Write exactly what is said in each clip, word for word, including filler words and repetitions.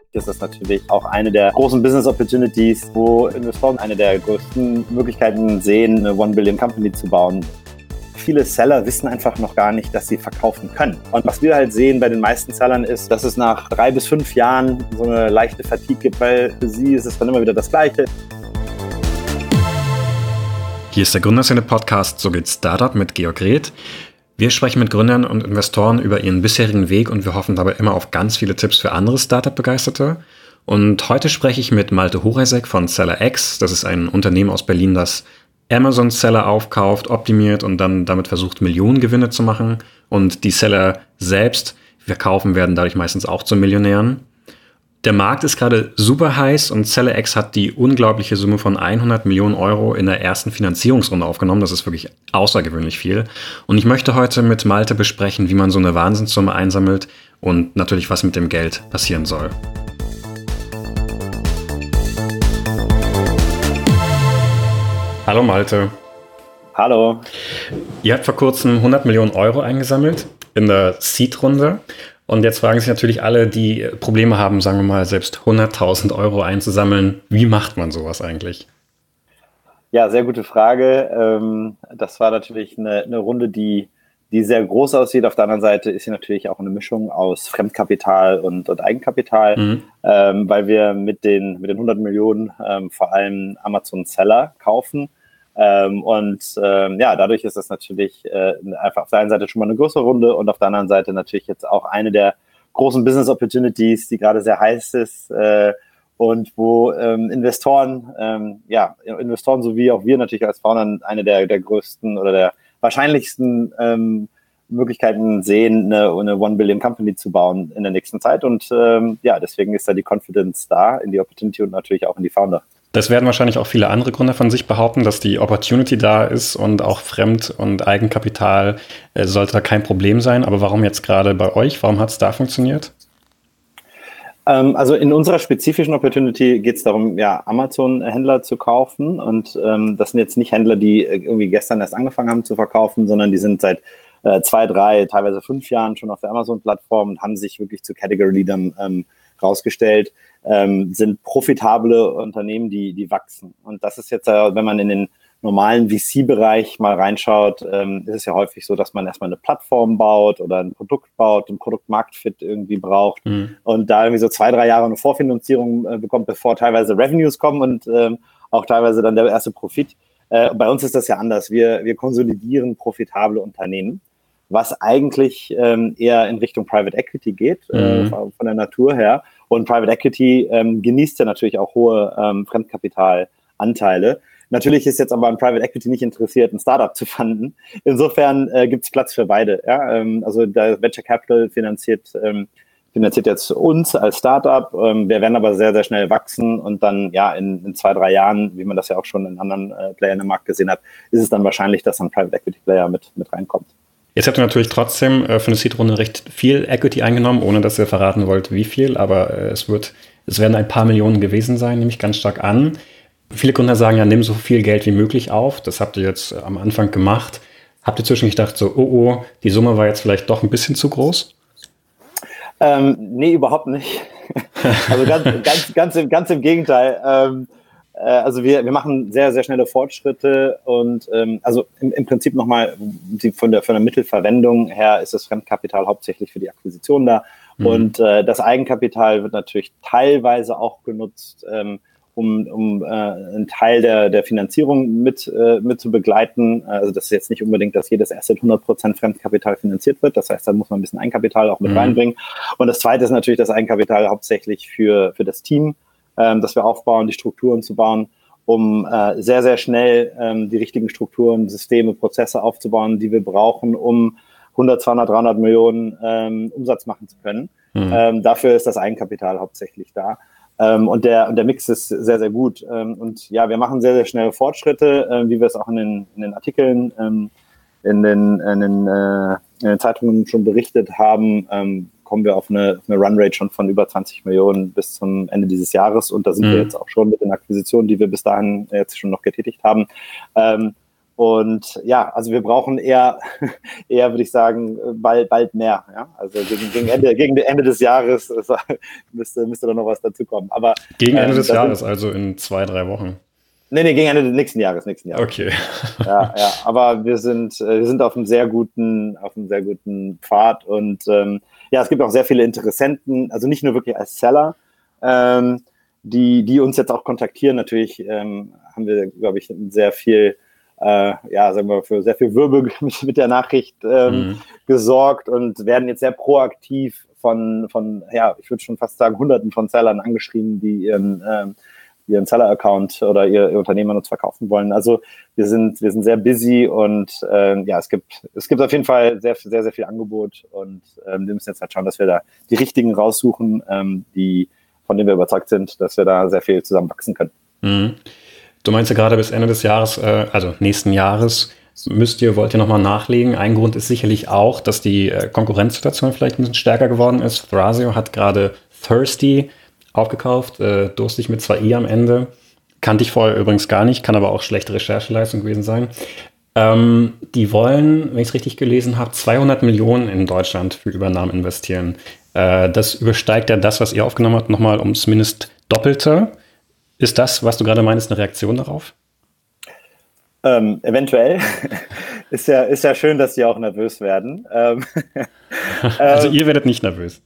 ist das natürlich auch eine der großen Business Opportunities, wo Investoren eine der größten Möglichkeiten sehen, eine One Billion Company zu bauen. Viele Seller wissen einfach noch gar nicht, dass sie verkaufen können. Und was wir halt sehen bei den meisten Sellern ist, dass es nach drei bis fünf Jahren so eine leichte Fatigue gibt, weil für sie ist es dann immer wieder das Gleiche. Hier ist der Gründerszene-Podcast So geht Startup mit Georg Reth. Wir sprechen mit Gründern und Investoren über ihren bisherigen Weg und wir hoffen dabei immer auf ganz viele Tipps für andere Startup-Begeisterte. Und heute spreche ich mit Malte Horeisek von SellerX. Das ist ein Unternehmen aus Berlin, das Amazon-Seller aufkauft, optimiert und dann damit versucht, Millionengewinne zu machen. Und die Seller selbst verkaufen werden dadurch meistens auch zu Millionären. Der Markt ist gerade super heiß und SellerX hat die unglaubliche Summe von hundert Millionen Euro in der ersten Finanzierungsrunde aufgenommen. Das ist wirklich außergewöhnlich viel. Und ich möchte heute mit Malte besprechen, wie man so eine Wahnsinnssumme einsammelt und natürlich, was mit dem Geld passieren soll. Hallo Malte. Hallo. Ihr habt vor kurzem hundert Millionen Euro eingesammelt in der Seed-Runde. Und jetzt fragen sich natürlich alle, die Probleme haben, sagen wir mal, selbst hunderttausend Euro einzusammeln. Wie macht man sowas eigentlich? Ja, sehr gute Frage. Das war natürlich eine, eine Runde, die, die sehr groß aussieht. Auf der anderen Seite ist sie natürlich auch eine Mischung aus Fremdkapital und, und Eigenkapital, mhm. ähm, weil wir mit den, mit den hundert Millionen ähm, vor allem Amazon Seller kaufen. Ähm, und ähm, ja, dadurch ist das natürlich äh, einfach auf der einen Seite schon mal eine größere Runde und auf der anderen Seite natürlich jetzt auch eine der großen Business Opportunities, die gerade sehr heiß ist äh, und wo ähm, Investoren, ähm, ja, Investoren sowie auch wir natürlich als Founder eine der, der größten oder der wahrscheinlichsten ähm, Möglichkeiten sehen, eine, eine One Billion Company zu bauen in der nächsten Zeit. Und ähm, ja, deswegen ist da die Confidence da in die Opportunity und natürlich auch in die Founder. Das werden wahrscheinlich auch viele andere Gründer von sich behaupten, dass die Opportunity da ist und auch Fremd- und Eigenkapital äh, sollte da kein Problem sein. Aber warum jetzt gerade bei euch? Warum hat es da funktioniert? Ähm, also in unserer spezifischen Opportunity geht es darum, ja, Amazon-Händler zu kaufen. Und ähm, das sind jetzt nicht Händler, die irgendwie gestern erst angefangen haben zu verkaufen, sondern die sind seit äh, zwei, drei, teilweise fünf Jahren schon auf der Amazon-Plattform und haben sich wirklich zu Category-Leadern ähm, rausgestellt. Ähm, sind profitable Unternehmen, die die wachsen. Und das ist jetzt, äh, wenn man in den normalen V C-Bereich mal reinschaut, ähm, ist es ja häufig so, dass man erstmal eine Plattform baut oder ein Produkt baut, ein Produkt-Markt-Fit irgendwie braucht mhm. und da irgendwie so zwei, drei Jahre eine Vorfinanzierung äh, bekommt, bevor teilweise Revenues kommen und ähm, auch teilweise dann der erste Profit. Äh, bei uns ist das ja anders. Wir, wir konsolidieren profitable Unternehmen, was eigentlich ähm, eher in Richtung Private Equity geht, mhm. äh, von der Natur her. Und Private Equity ähm, genießt ja natürlich auch hohe ähm, Fremdkapitalanteile. Natürlich ist jetzt aber ein Private Equity nicht interessiert, ein Startup zu fanden. Insofern äh, gibt es Platz für beide. Ja? Ähm, also der Venture Capital finanziert ähm, finanziert jetzt uns als Startup. Ähm, wir werden aber sehr, sehr schnell wachsen und dann ja in, in zwei, drei Jahren, wie man das ja auch schon in anderen äh, Playern im Markt gesehen hat, ist es dann wahrscheinlich, dass ein Private Equity Player mit, mit reinkommt. Jetzt habt ihr natürlich trotzdem äh, für eine Seed-Runde recht viel Equity eingenommen, ohne dass ihr verraten wollt, wie viel, aber äh, es wird, es werden ein paar Millionen gewesen sein, nehme ich ganz stark an. Viele Gründer sagen ja, nimm so viel Geld wie möglich auf. Das habt ihr jetzt äh, am Anfang gemacht. Habt ihr zwischendurch gedacht, so, oh, oh, die Summe war jetzt vielleicht doch ein bisschen zu groß? Ähm, nee, überhaupt nicht. Also ganz, ganz, ganz, im, ganz im Gegenteil. Ähm, Also wir, wir machen sehr, sehr schnelle Fortschritte und ähm, also im, im Prinzip nochmal von der, von der Mittelverwendung her ist das Fremdkapital hauptsächlich für die Akquisition da mhm. und äh, das Eigenkapital wird natürlich teilweise auch genutzt, ähm, um, um äh, einen Teil der, der Finanzierung mit, äh, mit zu begleiten. Also das ist jetzt nicht unbedingt, dass jedes Asset hundert Prozent Fremdkapital finanziert wird. Das heißt, da muss man ein bisschen Eigenkapital auch mit mhm. reinbringen. Und das Zweite ist natürlich das Eigenkapital hauptsächlich für, für das Team, dass wir aufbauen, die Strukturen zu bauen, um äh, sehr, sehr schnell ähm, die richtigen Strukturen, Systeme, Prozesse aufzubauen, die wir brauchen, um hundert, zweihundert, dreihundert Millionen ähm, Umsatz machen zu können. Mhm. Ähm, dafür ist das Eigenkapital hauptsächlich da. Ähm, und, der, und der Mix ist sehr, sehr gut. Ähm, und ja, wir machen sehr, sehr schnelle Fortschritte, äh, wie wir es auch in den, in den Artikeln, ähm, in, den, in, den, äh, in den Zeitungen schon berichtet haben, ähm, kommen wir auf eine, eine Runrate schon von über zwanzig Millionen bis zum Ende dieses Jahres. Und da sind mhm. wir jetzt auch schon mit den Akquisitionen, die wir bis dahin jetzt schon noch getätigt haben. Ähm, und ja, also wir brauchen eher, eher würde ich sagen, bald, bald mehr. Ja? Also gegen, gegen, Ende, gegen Ende des Jahres müsste, müsste da noch was dazu kommen. Aber, gegen Ende ähm, des Jahres, sind, also in zwei, drei Wochen. Nee, nee, gegen Ende des nächsten Jahres, nächsten Jahres. Okay. Ja, ja, aber wir sind, wir sind auf einem sehr guten, auf einem sehr guten Pfad und ähm, ja, es gibt auch sehr viele Interessenten, also nicht nur wirklich als Seller, ähm, die, die uns jetzt auch kontaktieren. Natürlich ähm, haben wir, glaube ich, sehr viel, äh, ja, sagen wir, für sehr viel Wirbel mit, mit der Nachricht ähm, mhm. gesorgt und werden jetzt sehr proaktiv von, von, ja, ich würde schon fast sagen, Hunderten von Sellern angeschrieben, die ihren ähm, ihren Seller-Account oder ihr, ihr Unternehmen uns verkaufen wollen. Also wir sind, wir sind sehr busy und ähm, ja, es gibt, es gibt auf jeden Fall sehr, sehr, sehr viel Angebot und ähm, wir müssen jetzt halt schauen, dass wir da die richtigen raussuchen, ähm, die, von denen wir überzeugt sind, dass wir da sehr viel zusammen wachsen können. Mhm. Du meinst ja gerade bis Ende des Jahres, äh, also nächsten Jahres, müsst ihr, wollt ihr nochmal nachlegen. Ein Grund ist sicherlich auch, dass die äh, Konkurrenzsituation vielleicht ein bisschen stärker geworden ist. Thrasio hat gerade Thirsty aufgekauft, äh, durstig mit zwei i am Ende. Kannte ich vorher übrigens gar nicht, kann aber auch schlechte Rechercheleistung gewesen sein. Ähm, die wollen, wenn ich es richtig gelesen habe, zweihundert Millionen in Deutschland für Übernahmen investieren. Äh, das übersteigt ja das, was ihr aufgenommen habt, nochmal um zumindest Doppelte. Ist das, was du gerade meinst, eine Reaktion darauf? Ähm, eventuell. ist ja, ist ja schön, dass sie auch nervös werden. Ähm, also ihr werdet nicht nervös.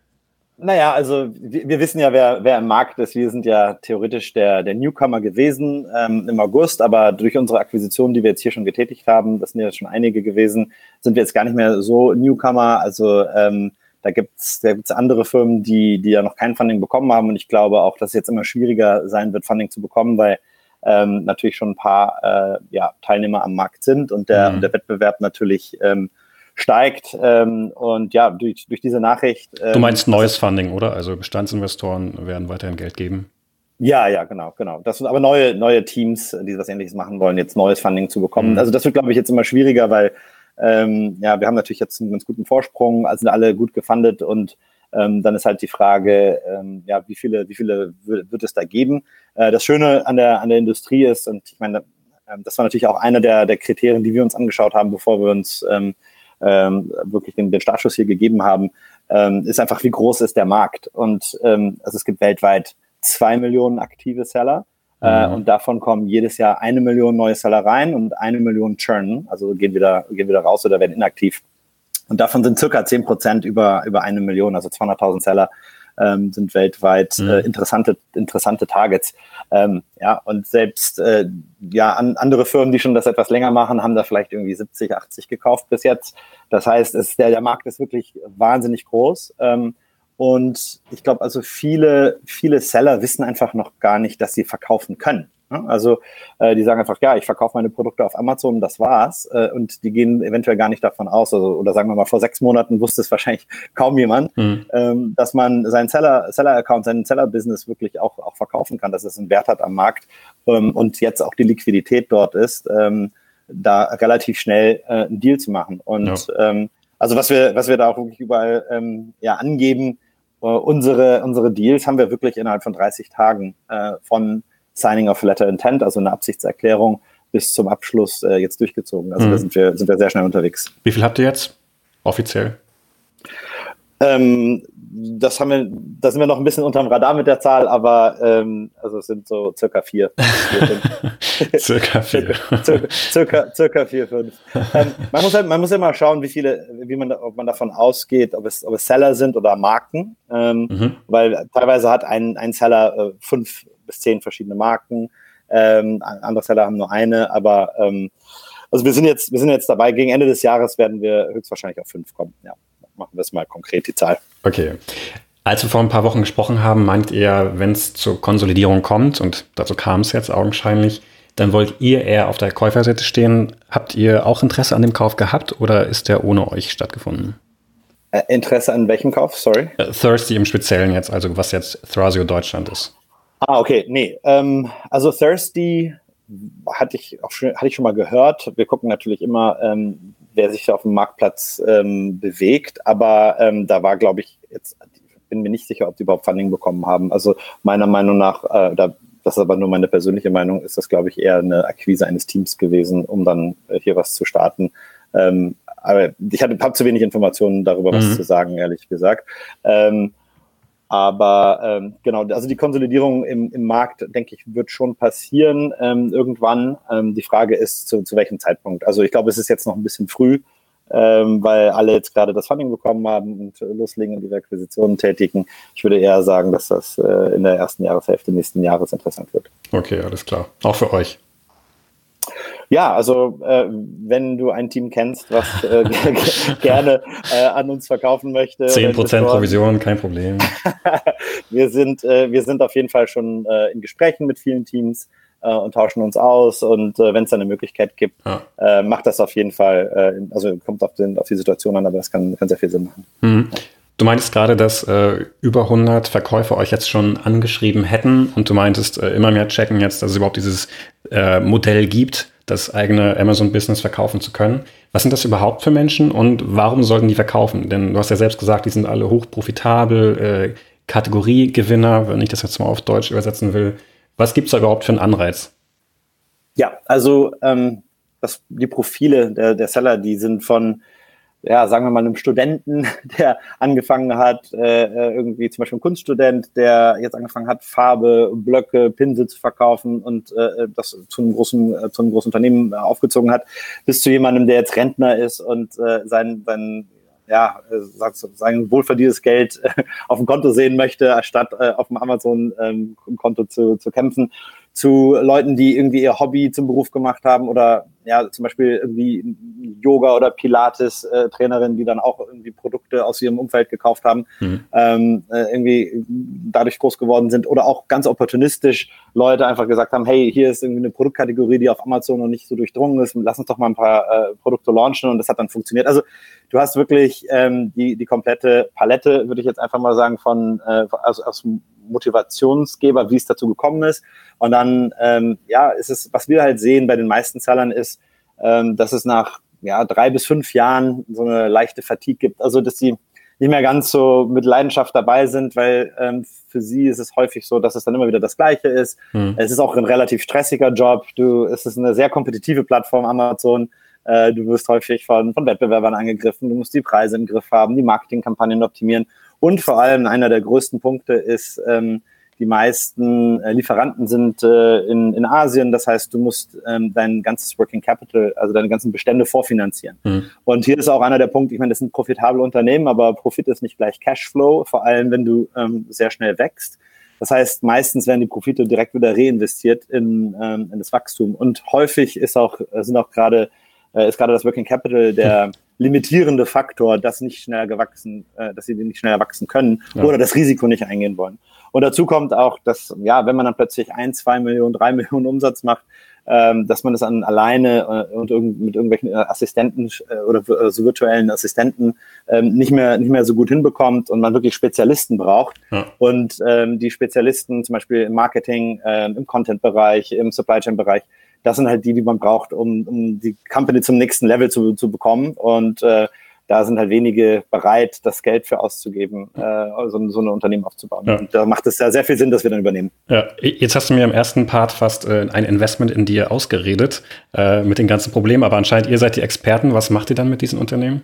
Naja, also wir, wir wissen ja, wer, wer im Markt ist. Wir sind ja theoretisch der, der Newcomer gewesen ähm, im August, aber durch unsere Akquisitionen, die wir jetzt hier schon getätigt haben, das sind ja schon einige gewesen, sind wir jetzt gar nicht mehr so Newcomer. Also ähm, da gibt's da gibt's andere Firmen, die, die ja noch kein Funding bekommen haben und ich glaube auch, dass es jetzt immer schwieriger sein wird, Funding zu bekommen, weil ähm, natürlich schon ein paar äh, ja, Teilnehmer am Markt sind und der, mhm. und der Wettbewerb natürlich ähm, steigt ähm, und ja, durch, durch diese Nachricht... Ähm, du meinst neues Funding, oder? Also Bestandsinvestoren werden weiterhin Geld geben? Ja, ja, genau, genau. Das sind aber neue, neue Teams, die was Ähnliches machen wollen, jetzt neues Funding zu bekommen. Mhm. Also das wird, glaube ich, jetzt immer schwieriger, weil ähm, ja, wir haben natürlich jetzt einen ganz guten Vorsprung, also sind alle gut gefundet und ähm, dann ist halt die Frage, ähm, ja, wie viele, wie viele w- wird es da geben? Äh, das Schöne an der, an der Industrie ist, und ich meine, ähm, das war natürlich auch einer der, der Kriterien, die wir uns angeschaut haben, bevor wir uns ähm, Ähm, wirklich den, den Startschuss hier gegeben haben, ähm, ist einfach, wie groß ist der Markt. Und ähm, also es gibt weltweit zwei Millionen aktive Seller mhm. äh, und davon kommen jedes Jahr eine Million neue Seller rein und eine Million churnen, also gehen wieder, gehen wieder raus oder werden inaktiv. Und davon sind circa zehn Prozent über, über eine Million, also zweihunderttausend Seller ähm, sind weltweit mhm. äh, interessante, interessante Targets. Ähm, ja, und selbst äh, ja, an, andere Firmen, die schon das etwas länger machen, haben da vielleicht irgendwie siebzig, achtzig gekauft bis jetzt. Das heißt, es, der, der Markt ist wirklich wahnsinnig groß. Ähm, und ich glaube, also viele, viele Seller wissen einfach noch gar nicht, dass sie verkaufen können. Also äh, die sagen einfach, ja, ich verkaufe meine Produkte auf Amazon, das war's. Äh, und die gehen eventuell gar nicht davon aus, also, oder sagen wir mal, vor sechs Monaten wusste es wahrscheinlich kaum jemand, mhm. ähm, dass man seinen Seller, Seller-Account, seinen Seller-Business wirklich auch, auch verkaufen kann, dass es einen Wert hat am Markt ähm, und jetzt auch die Liquidität dort ist, ähm, da relativ schnell äh, einen Deal zu machen. Und ja. ähm, also was wir, was wir da auch wirklich überall ähm, ja, angeben, äh, unsere, unsere Deals haben wir wirklich innerhalb von dreißig Tagen äh, von Signing of Letter Intent, also eine Absichtserklärung, bis zum Abschluss äh, jetzt durchgezogen. Also mhm. da sind wir, sind wir sehr schnell unterwegs. Wie viel habt ihr jetzt offiziell? Ähm, das haben wir, da sind wir noch ein bisschen unterm Radar mit der Zahl, aber ähm, also es sind so circa vier. circa vier. circa, circa, circa vier, fünf. Ähm, man muss halt, man muss ja mal schauen, wie viele, wie man, ob man davon ausgeht, ob es, ob es Seller sind oder Marken, ähm, mhm. weil teilweise hat ein, ein Seller äh, fünf bis zehn verschiedene Marken, ähm, andere Seller haben nur eine, aber ähm, also wir sind jetzt, wir sind jetzt dabei, gegen Ende des Jahres werden wir höchstwahrscheinlich auf fünf kommen, ja. Machen wir es mal konkret, die Zahl. Okay. Als wir vor ein paar Wochen gesprochen haben, meint ihr, wenn es zur Konsolidierung kommt, und dazu kam es jetzt augenscheinlich, dann wollt ihr eher auf der Käuferseite stehen. Habt ihr auch Interesse an dem Kauf gehabt oder ist der ohne euch stattgefunden? Äh, Interesse an welchem Kauf? Sorry? Äh, Thirsty im Speziellen jetzt, also was jetzt Thrasio Deutschland ist. Ah, okay. Nee, ähm, also Thirsty hatte ich auch schon, hatte ich schon mal gehört. Wir gucken natürlich immer, ähm, wer sich auf dem Marktplatz ähm, bewegt, aber ähm, da war, glaube ich, jetzt bin mir nicht sicher, ob die überhaupt Funding bekommen haben. Also meiner Meinung nach, äh, da das ist aber nur meine persönliche Meinung, ist das, glaube ich, eher eine Akquise eines Teams gewesen, um dann äh, hier was zu starten. Ähm, aber ich habe hab zu wenig Informationen darüber, was mhm. zu sagen, ehrlich gesagt. Ähm, aber ähm, genau, also die Konsolidierung im, im Markt, denke ich, wird schon passieren ähm, irgendwann. Ähm, die Frage ist, zu, zu welchem Zeitpunkt. Also ich glaube, es ist jetzt noch ein bisschen früh, ähm, weil alle jetzt gerade das Funding bekommen haben und loslegen und ihre Akquisitionen tätigen. Ich würde eher sagen, dass das äh, in der ersten Jahreshälfte nächsten Jahres interessant wird. Okay, alles klar. Auch für euch. Ja, also äh, wenn du ein Team kennst, was äh, gerne äh, an uns verkaufen möchte. zehn Prozent Provision, kein Problem. wir, sind, äh, wir sind auf jeden Fall schon äh, in Gesprächen mit vielen Teams äh, und tauschen uns aus. Und äh, wenn es da eine Möglichkeit gibt, ja. äh, macht das auf jeden Fall, äh, also kommt auf, den, auf die Situation an, aber das kann, kann sehr viel Sinn machen. Mhm. Du meintest gerade, dass äh, über hundert Verkäufer euch jetzt schon angeschrieben hätten und du meintest, äh, immer mehr checken jetzt, dass es überhaupt dieses äh, Modell gibt, das eigene Amazon-Business verkaufen zu können. Was sind das überhaupt für Menschen und warum sollten die verkaufen? Denn du hast ja selbst gesagt, die sind alle hochprofitabel, äh, Kategoriegewinner, wenn ich das jetzt mal auf Deutsch übersetzen will. Was gibt es da überhaupt für einen Anreiz? Ja, also ähm, das, die Profile der, der Seller, die sind von ja, sagen wir mal, einem Studenten, der angefangen hat, äh, irgendwie zum Beispiel ein Kunststudent, der jetzt angefangen hat, Farbe, Blöcke, Pinsel zu verkaufen und äh, das zu einem großen, äh, zu einem großen Unternehmen äh, aufgezogen hat, bis zu jemandem, der jetzt Rentner ist und äh, sein, sein, ja, sein wohlverdientes Geld äh, auf dem Konto sehen möchte, anstatt äh, auf dem Amazon-Konto ähm, zu, zu kämpfen. Zu Leuten, die irgendwie ihr Hobby zum Beruf gemacht haben oder ja zum Beispiel irgendwie Yoga- oder Pilates-Trainerin, die dann auch irgendwie Produkte aus ihrem Umfeld gekauft haben, mhm. ähm, äh, irgendwie dadurch groß geworden sind oder auch ganz opportunistisch Leute einfach gesagt haben, hey, hier ist irgendwie eine Produktkategorie, die auf Amazon noch nicht so durchdrungen ist, lass uns doch mal ein paar äh, Produkte launchen und das hat dann funktioniert. Also du hast wirklich ähm, die, die komplette Palette, würde ich jetzt einfach mal sagen, von äh, aus, aus Motivationsgeber, wie es dazu gekommen ist. Und dann, ähm, ja, ist es, was wir halt sehen bei den meisten Sellern ist, ähm, dass es nach ja, drei bis fünf Jahren so eine leichte Fatigue gibt. Also, dass sie nicht mehr ganz so mit Leidenschaft dabei sind, weil ähm, für sie ist es häufig so, dass es dann immer wieder das Gleiche ist. Mhm. Es ist auch ein relativ stressiger Job. Du, es ist eine sehr kompetitive Plattform, Amazon. Äh, du wirst häufig von, von Wettbewerbern angegriffen. Du musst die Preise im Griff haben, die Marketingkampagnen optimieren. Und vor allem einer der größten Punkte ist, ähm, die meisten äh, Lieferanten sind äh, in, in Asien. Das heißt, du musst ähm, dein ganzes Working Capital, also deine ganzen Bestände vorfinanzieren. Mhm. Und hier ist auch einer der Punkte, ich meine, das sind profitable Unternehmen, aber Profit ist nicht gleich Cashflow, vor allem wenn du ähm, sehr schnell wächst. Das heißt, meistens werden die Profite direkt wieder reinvestiert in, ähm, in das Wachstum. Und häufig ist auch, sind auch gerade äh, ist gerade das Working Capital der limitierende Faktor, dass nicht schneller gewachsen, äh, dass sie nicht schneller wachsen können ja. oder das Risiko nicht eingehen wollen. Und dazu kommt auch, dass, ja, wenn man dann plötzlich ein, zwei Millionen, drei Millionen Umsatz macht, ähm, dass man das an alleine äh, und irg- mit irgendwelchen äh, Assistenten äh, oder äh, so virtuellen Assistenten ähm, nicht mehr nicht mehr so gut hinbekommt und man wirklich Spezialisten braucht. Ja. Und ähm, die Spezialisten zum Beispiel im Marketing, äh, im Content-Bereich, im Supply-Chain-Bereich, das sind halt die, die man braucht, um, um die Company zum nächsten Level zu, zu bekommen. Und äh, da sind halt wenige bereit, das Geld für auszugeben, äh, so, so ein Unternehmen aufzubauen. Ja. Und da macht es ja sehr viel Sinn, dass wir dann übernehmen. Ja, jetzt hast du mir im ersten Part fast äh, ein Investment in dir ausgeredet äh, mit den ganzen Problemen, aber anscheinend ihr seid die Experten. Was macht ihr dann mit diesen Unternehmen?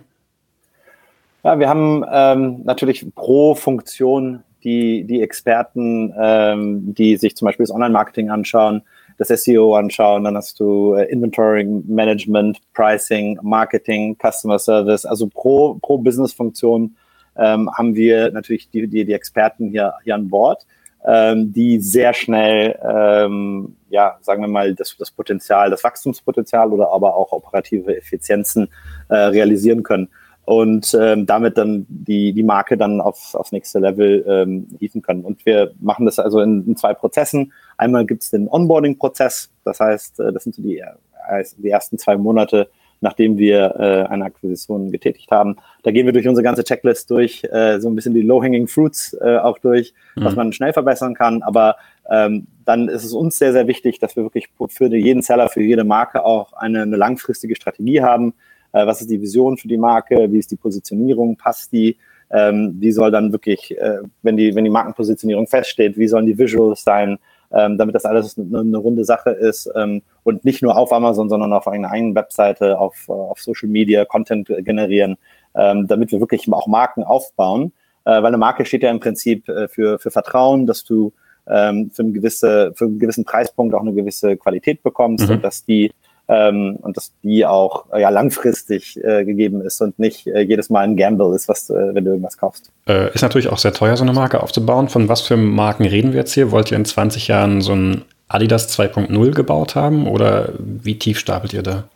Ja, wir haben ähm, natürlich pro Funktion die, die Experten, ähm, die sich zum Beispiel das Online-Marketing anschauen, das S E O anschauen, dann hast du äh, Inventory Management, Pricing, Marketing, Customer Service. Also pro, pro Business-Funktion ähm, haben wir natürlich die, die, die Experten hier, hier an Bord, ähm, die sehr schnell, ähm, ja, sagen wir mal, das, das Potenzial, das Wachstumspotenzial oder aber auch operative Effizienzen äh, realisieren können. Und ähm, damit dann die, die Marke dann auf, aufs nächste Level ähm, hieven können. Und wir machen das also in, in zwei Prozessen. Einmal gibt es den Onboarding-Prozess, das heißt, äh, das sind so die, äh, die ersten zwei Monate, nachdem wir äh, eine Akquisition getätigt haben. Da gehen wir durch unsere ganze Checklist durch, äh, so ein bisschen die Low-Hanging Fruits äh, auch durch, mhm. was man schnell verbessern kann. Aber ähm, dann ist es uns sehr, sehr wichtig, dass wir wirklich für jeden Seller, für jede Marke auch eine, eine langfristige Strategie haben. Was ist die Vision für die Marke? Wie ist die Positionierung? Passt die? Ähm, wie soll dann wirklich, äh, wenn die wenn die Markenpositionierung feststeht, wie sollen die Visuals sein? ähm, damit das alles eine, eine runde Sache ist ähm, und nicht nur auf Amazon, sondern auf einer eigenen Webseite, auf, auf Social Media, Content generieren, ähm, damit wir wirklich auch Marken aufbauen. Äh, weil eine Marke steht ja im Prinzip äh, für, für Vertrauen, dass du ähm, für, eine gewisse, für einen gewissen Preispunkt auch eine gewisse Qualität bekommst mhm. und dass die ähm, und dass die auch äh, ja, langfristig äh, gegeben ist und nicht äh, jedes Mal ein Gamble ist, was äh, wenn du irgendwas kaufst. Äh, ist natürlich auch sehr teuer, so eine Marke aufzubauen. Von was für Marken reden wir jetzt hier? Wollt ihr in zwanzig Jahren so ein Adidas zwei Punkt null gebaut haben oder wie tief stapelt ihr da?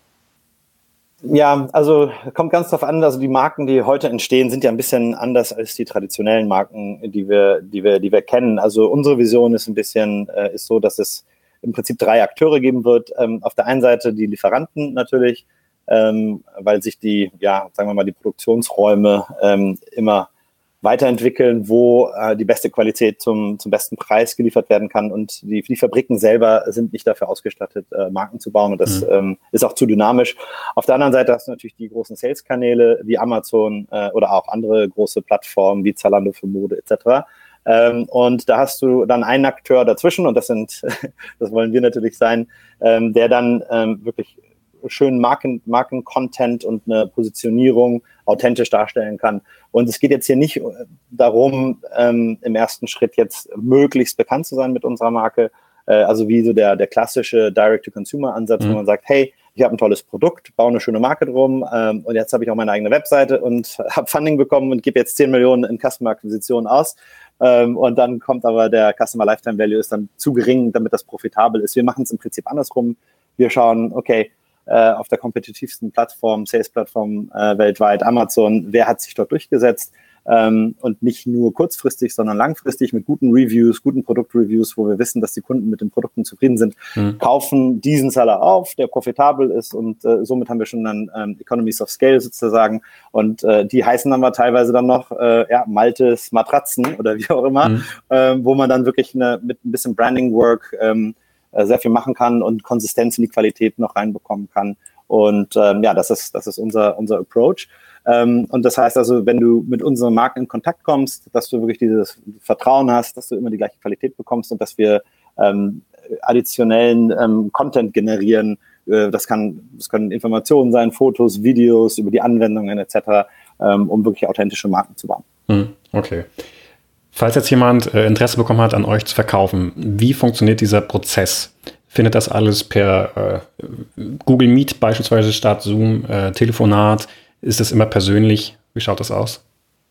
Ja, also kommt ganz drauf an, also die Marken, die heute entstehen, sind ja ein bisschen anders als die traditionellen Marken, die wir, die wir, die wir kennen. Also unsere Vision ist ein bisschen, äh, ist so, dass es im Prinzip drei Akteure geben wird. Ähm, auf der einen Seite die Lieferanten natürlich, ähm, weil sich die, ja, sagen wir mal, die Produktionsräume ähm, immer weiterentwickeln, wo äh, die beste Qualität zum, zum besten Preis geliefert werden kann. Und die, die Fabriken selber sind nicht dafür ausgestattet, äh, Marken zu bauen. Und das mhm. ähm, ist auch zu dynamisch. Auf der anderen Seite hast du natürlich die großen Sales-Kanäle wie Amazon äh, oder auch andere große Plattformen wie Zalando für Mode et cetera. Ähm, und da hast du dann einen Akteur dazwischen, und das sind, das wollen wir natürlich sein, ähm, der dann ähm, wirklich schönen Marken, Marken-Content und eine Positionierung authentisch darstellen kann. Und es geht jetzt hier nicht darum, ähm, im ersten Schritt jetzt möglichst bekannt zu sein mit unserer Marke, äh, also wie so der, der klassische Direct-to-Consumer-Ansatz, mhm. wo man sagt, hey, ich habe ein tolles Produkt, baue eine schöne Marke drum ähm, und jetzt habe ich auch meine eigene Webseite und habe Funding bekommen und gebe jetzt zehn Millionen in Customer-Akquisition aus. Ähm, und dann kommt aber der Customer Lifetime Value ist dann zu gering, damit das profitabel ist. Wir machen es im Prinzip andersrum. Wir schauen, okay, äh, auf der kompetitivsten Plattform, Sales-Plattform äh, weltweit, Amazon, wer hat sich dort durchgesetzt? Ähm, und nicht nur kurzfristig, sondern langfristig mit guten Reviews, guten Produktreviews, wo wir wissen, dass die Kunden mit den Produkten zufrieden sind, mhm. kaufen diesen Seller auf, der profitabel ist, und äh, somit haben wir schon dann ähm, Economies of Scale sozusagen, und äh, die heißen dann mal teilweise dann noch äh, ja, Maltes Matratzen oder wie auch immer, mhm. ähm, wo man dann wirklich eine, mit ein bisschen Branding Work ähm, äh, sehr viel machen kann und Konsistenz in die Qualität noch reinbekommen kann. Und ähm, ja, das ist das ist unser unser Approach. Ähm, und das heißt also, wenn du mit unseren Marken in Kontakt kommst, dass du wirklich dieses Vertrauen hast, dass du immer die gleiche Qualität bekommst und dass wir ähm, additionellen ähm, Content generieren. Äh, das kann, das können Informationen sein, Fotos, Videos über die Anwendungen et cetera, ähm, um wirklich authentische Marken zu bauen. Okay. Falls jetzt jemand äh, Interesse bekommen hat, an euch zu verkaufen, wie funktioniert dieser Prozess? Findet das alles per äh, Google Meet beispielsweise statt, Zoom, äh, Telefonat? Ist das immer persönlich? Wie schaut das aus?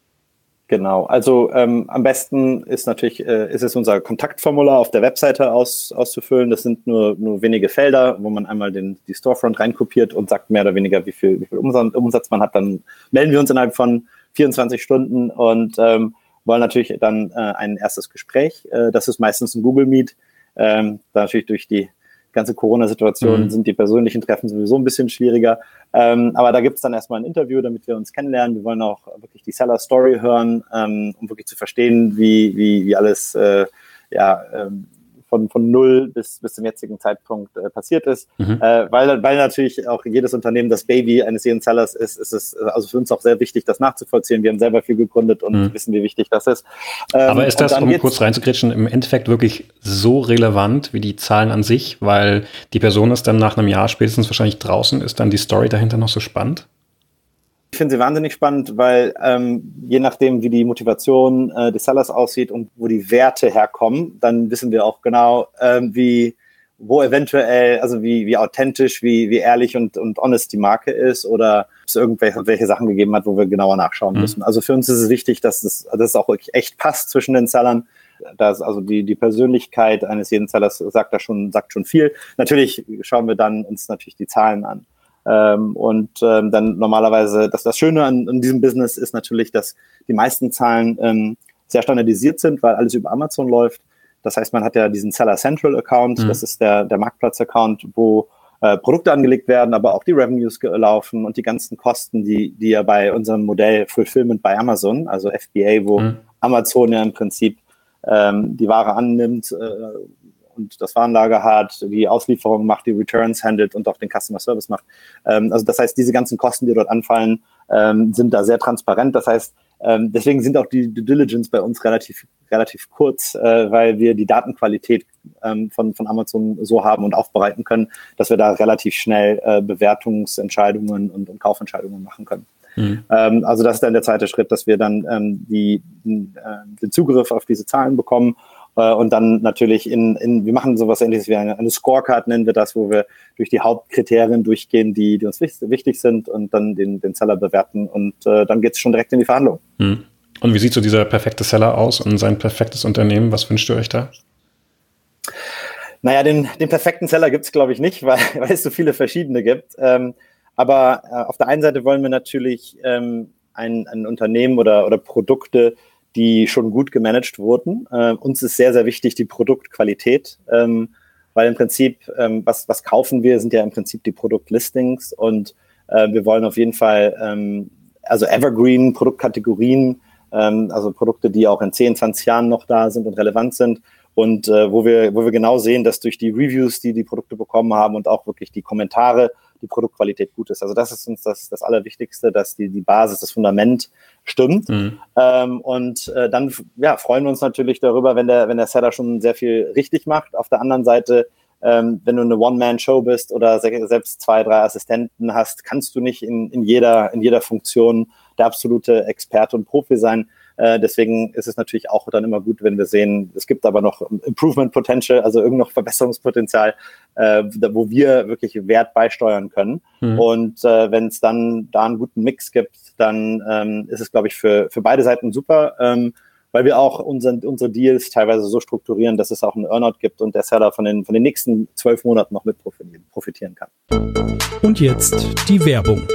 Genau, also ähm, am besten ist natürlich, äh, ist es unser Kontaktformular auf der Webseite aus, auszufüllen. Das sind nur, nur wenige Felder, wo man einmal den, die Storefront reinkopiert und sagt mehr oder weniger, wie viel, wie viel Umsatz, Umsatz man hat. Dann melden wir uns innerhalb von vierundzwanzig Stunden und ähm, wollen natürlich dann äh, ein erstes Gespräch. Äh, das ist meistens ein Google Meet. Ähm, da natürlich durch die ganze Corona-Situation mhm. sind die persönlichen Treffen sowieso ein bisschen schwieriger. Ähm, aber da gibt es dann erstmal ein Interview, damit wir uns kennenlernen. Wir wollen auch wirklich die Seller-Story hören, ähm, um wirklich zu verstehen, wie, wie, wie alles äh, ja, ähm, von, von null bis, bis zum jetzigen Zeitpunkt äh, passiert ist. Mhm. Äh, weil, weil natürlich auch jedes Unternehmen das Baby eines jeden Sellers ist, ist es also für uns auch sehr wichtig, das nachzuvollziehen. Wir haben selber viel gegründet und mhm. wissen, wie wichtig das ist. Ähm, Aber ist das, um kurz reinzugrätschen, im Endeffekt wirklich so relevant wie die Zahlen an sich? Weil die Person ist dann nach einem Jahr spätestens wahrscheinlich draußen. Ist dann die Story dahinter noch so spannend? Ich finde sie wahnsinnig spannend, weil ähm, je nachdem, wie die Motivation äh, des Sellers aussieht und wo die Werte herkommen, dann wissen wir auch genau, ähm, wie, wo eventuell, also wie, wie authentisch, wie, wie ehrlich und, und honest die Marke ist oder ob es irgendwelche welche Sachen gegeben hat, wo wir genauer nachschauen mhm. müssen. Also für uns ist es wichtig, dass es, dass es auch wirklich echt passt zwischen den Sellern. Das, also die, die Persönlichkeit eines jeden Sellers sagt da schon, sagt schon viel. Natürlich schauen wir dann uns natürlich die Zahlen an. Ähm, und ähm, dann normalerweise, das, das Schöne an, an diesem Business ist natürlich, dass die meisten Zahlen ähm, sehr standardisiert sind, weil alles über Amazon läuft. Das heißt, man hat ja diesen Seller Central Account, mhm. das ist der, der Marktplatz-Account, wo äh, Produkte angelegt werden, aber auch die Revenues laufen und die ganzen Kosten, die, die ja bei unserem Modell Fulfillment bei Amazon, also F B A, wo mhm. Amazon ja im Prinzip ähm, die Ware annimmt, äh, und das Warenlager hat, die Auslieferung macht, die Returns handelt und auch den Customer Service macht. Ähm, also das heißt, diese ganzen Kosten, die dort anfallen, ähm, sind da sehr transparent. Das heißt, ähm, deswegen sind auch die Due Diligence bei uns relativ relativ kurz, äh, weil wir die Datenqualität ähm, von, von Amazon so haben und aufbereiten können, dass wir da relativ schnell äh, Bewertungsentscheidungen und, und Kaufentscheidungen machen können. Mhm. Ähm, also das ist dann der zweite Schritt, dass wir dann ähm, die, den, äh, den Zugriff auf diese Zahlen bekommen. Und dann natürlich in, in, wir machen sowas Ähnliches wie eine, eine Scorecard, nennen wir das, wo wir durch die Hauptkriterien durchgehen, die, die uns wichtig, wichtig sind und dann den, den Seller bewerten und äh, dann geht es schon direkt in die Verhandlung. Hm. Und wie sieht so dieser perfekte Seller aus und sein perfektes Unternehmen? Was wünscht ihr euch da? Naja, den, den perfekten Seller gibt es, glaube ich, nicht, weil, weil es so viele verschiedene gibt. Ähm, aber äh, auf der einen Seite wollen wir natürlich ähm, ein, ein Unternehmen oder, oder Produkte, die schon gut gemanagt wurden. Äh, uns ist sehr, sehr wichtig die Produktqualität, ähm, weil im Prinzip, ähm, was, was kaufen wir, sind ja im Prinzip die Produktlistings und äh, wir wollen auf jeden Fall, ähm, also Evergreen Produktkategorien, ähm, also Produkte, die auch in zehn, zwanzig Jahren noch da sind und relevant sind und äh, wo wir, wo wir genau sehen, dass durch die Reviews, die die Produkte bekommen haben und auch wirklich die Kommentare, die Produktqualität gut ist. Also das ist uns das, das Allerwichtigste, dass die, die Basis, das Fundament stimmt. Mhm. Ähm, und äh, dann ja, freuen wir uns natürlich darüber, wenn der, wenn der Seller schon sehr viel richtig macht. Auf der anderen Seite, ähm, wenn du eine One-Man-Show bist oder selbst zwei, drei Assistenten hast, kannst du nicht in, in, jeder, in jeder Funktion der absolute Experte und Profi sein. Äh, deswegen ist es natürlich auch dann immer gut, wenn wir sehen, es gibt aber noch Improvement Potential, also irgend noch Verbesserungspotenzial, äh, wo wir wirklich Wert beisteuern können. Mhm. Und äh, wenn es dann da einen guten Mix gibt, dann ähm, ist es, glaube ich, für, für beide Seiten super, ähm, weil wir auch unsere, unsere Deals teilweise so strukturieren, dass es auch einen Earnout gibt und der Seller von den, von den nächsten zwölf Monaten noch mit profitieren kann. Und jetzt die Werbung.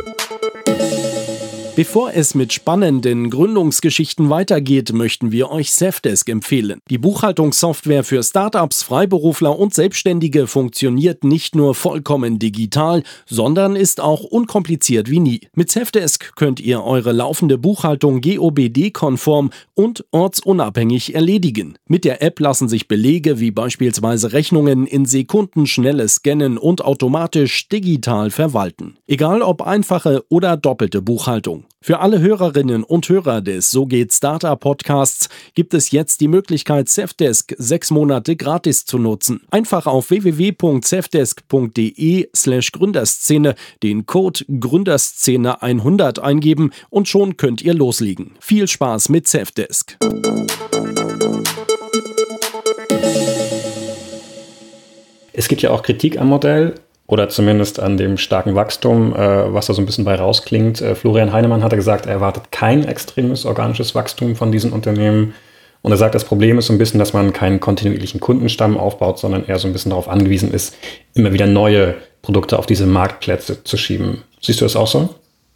Bevor es mit spannenden Gründungsgeschichten weitergeht, möchten wir euch Safdesk empfehlen. Die Buchhaltungssoftware für Startups, Freiberufler und Selbstständige funktioniert nicht nur vollkommen digital, sondern ist auch unkompliziert wie nie. Mit Safdesk könnt ihr eure laufende Buchhaltung G O B D-konform und ortsunabhängig erledigen. Mit der App lassen sich Belege wie beispielsweise Rechnungen in Sekundenschnelle scannen und automatisch digital verwalten. Egal ob einfache oder doppelte Buchhaltung. Für alle Hörerinnen und Hörer des So geht Startup Podcasts gibt es jetzt die Möglichkeit, Safdesk sechs Monate gratis zu nutzen. Einfach auf w w w punkt safdesk punkt de slash Gründerszene den Code Gründerszene hundert eingeben und schon könnt ihr loslegen. Viel Spaß mit Safdesk. Es gibt ja auch Kritik am Modell. Oder zumindest an dem starken Wachstum, äh, was da so ein bisschen bei rausklingt. Äh, Florian Heinemann hatte gesagt, er erwartet kein extremes organisches Wachstum von diesen Unternehmen. Und er sagt, das Problem ist so ein bisschen, dass man keinen kontinuierlichen Kundenstamm aufbaut, sondern eher so ein bisschen darauf angewiesen ist, immer wieder neue Produkte auf diese Marktplätze zu schieben. Siehst du das auch so?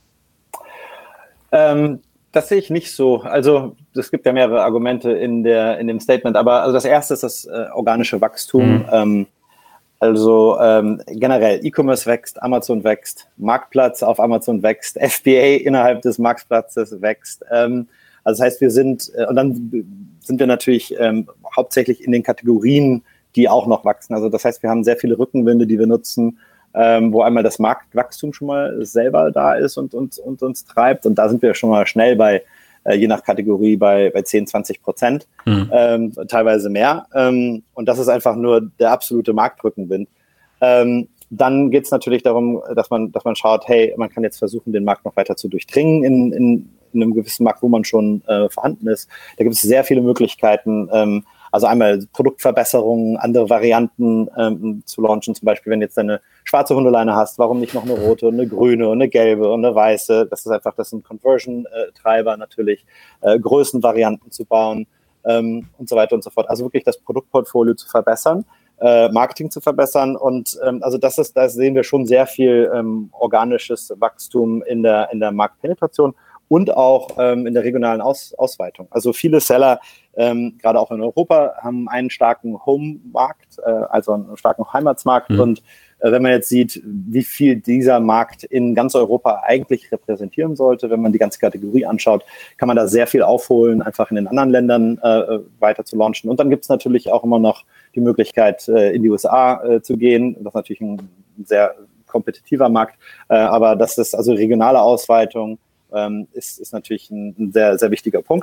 Ähm, das sehe ich nicht so. Also es gibt ja mehrere Argumente in, der, in dem Statement. Aber also das erste ist das äh, organische Wachstum. Mhm. Ähm, Also ähm, generell, E-Commerce wächst, Amazon wächst, Marktplatz auf Amazon wächst, F B A innerhalb des Marktplatzes wächst. Ähm, also das heißt, wir sind, äh, und dann sind wir natürlich ähm, hauptsächlich in den Kategorien, die auch noch wachsen. Also das heißt, wir haben sehr viele Rückenwinde, die wir nutzen, ähm, wo einmal das Marktwachstum schon mal selber da ist und, und, und uns treibt. Und da sind wir schon mal schnell bei, äh, je nach Kategorie, bei, bei zehn, zwanzig Prozent, mhm. ähm, teilweise mehr. Ähm, und das ist einfach nur der absolute Marktrückenwind. Ähm, dann geht es natürlich darum, dass man, dass man schaut, hey, man kann jetzt versuchen, den Markt noch weiter zu durchdringen in, in, in einem gewissen Markt, wo man schon äh, vorhanden ist. Da gibt es sehr viele Möglichkeiten, ähm, also einmal Produktverbesserungen, andere Varianten ähm, zu launchen. Zum Beispiel, wenn du jetzt eine schwarze Hundeleine hast, warum nicht noch eine rote, eine grüne, eine gelbe und eine weiße? Das ist einfach, das sind Conversion-Treiber natürlich, äh, Größenvarianten zu bauen ähm, und so weiter und so fort. Also wirklich das Produktportfolio zu verbessern, äh, Marketing zu verbessern und ähm, also das ist, da sehen wir schon sehr viel ähm, organisches Wachstum in der in der Marktpenetration und auch ähm, in der regionalen Aus, Ausweitung. Also viele Seller, ähm, gerade auch in Europa, haben einen starken Home-Markt, äh, also einen starken Heimatsmarkt. Mhm. Und äh, wenn man jetzt sieht, wie viel dieser Markt in ganz Europa eigentlich repräsentieren sollte, wenn man die ganze Kategorie anschaut, kann man da sehr viel aufholen, einfach in den anderen Ländern äh, weiter zu launchen. Und dann gibt es natürlich auch immer noch die Möglichkeit, äh, in die U S A äh, zu gehen. Das ist natürlich ein sehr kompetitiver Markt, äh, aber das ist also regionale Ausweitung, Ähm, ist, ist natürlich ein, ein sehr, sehr wichtiger Punkt.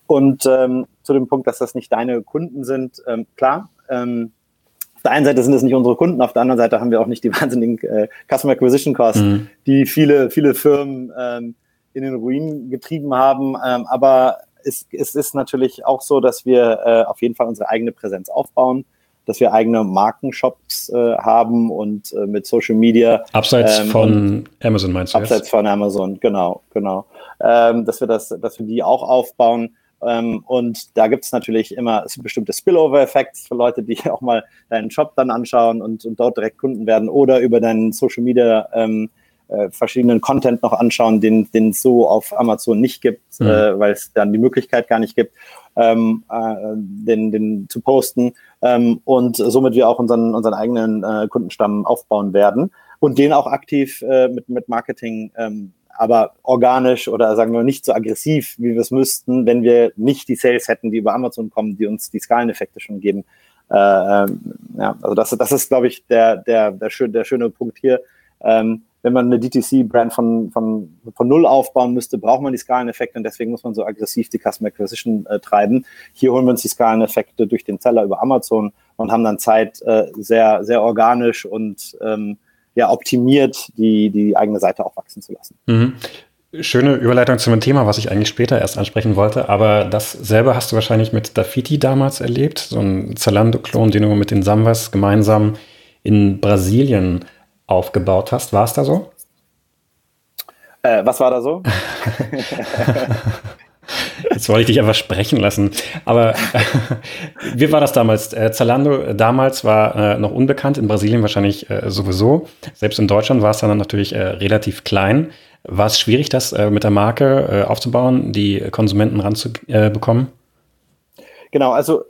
Und ähm, zu dem Punkt, dass das nicht deine Kunden sind, ähm, klar, ähm, auf der einen Seite sind es nicht unsere Kunden, auf der anderen Seite haben wir auch nicht die wahnsinnigen äh, Customer Acquisition Costs, mhm. die viele, viele Firmen ähm, in den Ruin getrieben haben. Ähm, aber es, es ist natürlich auch so, dass wir äh, auf jeden Fall unsere eigene Präsenz aufbauen, dass wir eigene Markenshops äh, haben und äh, mit Social Media. Abseits ähm, von Amazon meinst du? Abseits jetzt? von Amazon, genau, genau. Ähm, dass wir das, dass wir die auch aufbauen. Ähm, und da gibt es natürlich immer bestimmte Spillover-Effekte für Leute, die auch mal deinen Shop dann anschauen und, und dort direkt Kunden werden oder über deinen Social Media ähm, äh, verschiedenen Content noch anschauen, den den es so auf Amazon nicht gibt, mhm. äh, weil es dann die Möglichkeit gar nicht gibt, ähm, äh, den, den zu posten ähm, und somit wir auch unseren, unseren eigenen äh, Kundenstamm aufbauen werden und den auch aktiv äh, mit, mit Marketing ähm, aber organisch oder sagen wir nicht so aggressiv, wie wir es müssten, wenn wir nicht die Sales hätten, die über Amazon kommen, die uns die Skaleneffekte schon geben. Äh, ähm, ja, also das, das ist, glaube ich, der, der, der, schön, der schöne Punkt hier. Ähm, wenn man eine D T C-Brand von, von, von null aufbauen müsste, braucht man die Skaleneffekte und deswegen muss man so aggressiv die Customer Acquisition äh, treiben. Hier holen wir uns die Skaleneffekte durch den Seller über Amazon und haben dann Zeit, äh, sehr, sehr organisch und ähm, ja, optimiert, die, die eigene Seite auch wachsen zu lassen. Mhm. Schöne Überleitung zu einem Thema, was ich eigentlich später erst ansprechen wollte, aber das selber hast du wahrscheinlich mit Dafiti damals erlebt, so ein Zalando-Klon, den du mit den Samwas gemeinsam in Brasilien aufgebaut hast. War es da so? Äh, was war da so? Jetzt wollte ich dich einfach sprechen lassen. Aber wie war das damals? Äh, Zalando damals war äh, noch unbekannt, in Brasilien wahrscheinlich äh, sowieso. Selbst in Deutschland war es dann natürlich äh, relativ klein. War es schwierig, das äh, mit der Marke äh, aufzubauen, die Konsumenten ranzubekommen? Äh, genau, also